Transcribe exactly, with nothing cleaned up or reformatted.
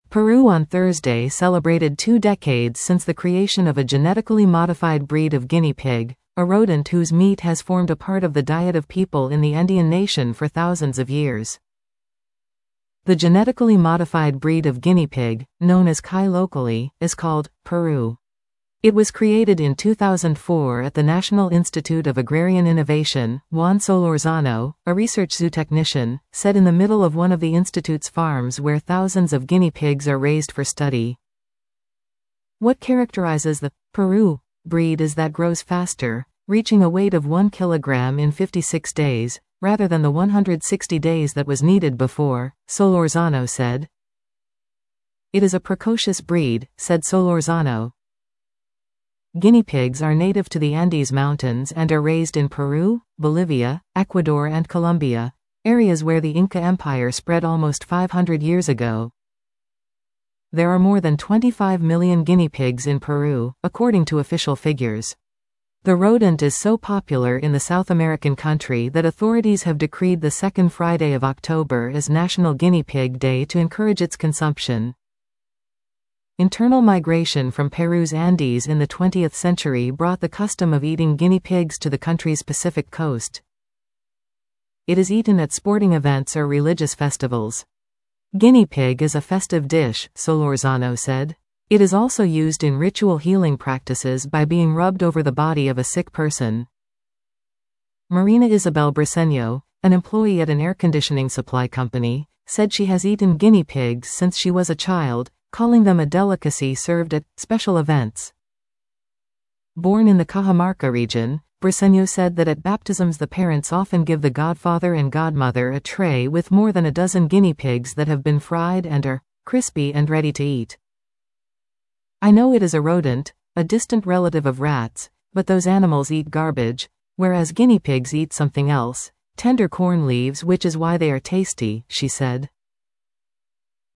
Peru on Thursday celebrated two decades since the creation of a genetically modified breed of guinea pig, a rodent whose meat has formed a part of the diet of people in the Andean nation for thousands of years. The genetically modified breed of guinea pig, known as Kai locally, is called Peru. It was created in two thousand four at the National Institute of Agrarian Innovation. Juan Solorzano, a research zootechnician, said in the middle of one of the institute's farms where thousands of guinea pigs are raised for study. What characterizes the Peru breed is that grows faster, reaching a weight of one kilogram in fifty-six days, rather than the one hundred sixty days that was needed before, Solorzano said. It is a precocious breed, said Solorzano. Guinea pigs are native to the Andes Mountains and are raised in Peru, Bolivia, Ecuador and Colombia, areas where the Inca Empire spread almost five hundred years ago. There are more than twenty-five million guinea pigs in Peru, according to official figures. The rodent is so popular in the South American country that authorities have decreed the second Friday of October as National Guinea Pig Day to encourage its consumption. Internal migration from Peru's Andes in the twentieth century brought the custom of eating guinea pigs to the country's Pacific coast. It is eaten at sporting events or religious festivals. Guinea pig is a festive dish, Solorzano said. It is also used in ritual healing practices by being rubbed over the body of a sick person. Marina Isabel Briceño, an employee at an air conditioning supply company, said she has eaten guinea pigs since she was a child, calling them a delicacy served at special events. Born in the Cajamarca region, Briceño said that at baptisms the parents often give the godfather and godmother a tray with more than a dozen guinea pigs that have been fried and are crispy and ready to eat. I know it is a rodent, a distant relative of rats, but those animals eat garbage, whereas guinea pigs eat something else, tender corn leaves, which is why they are tasty, she said.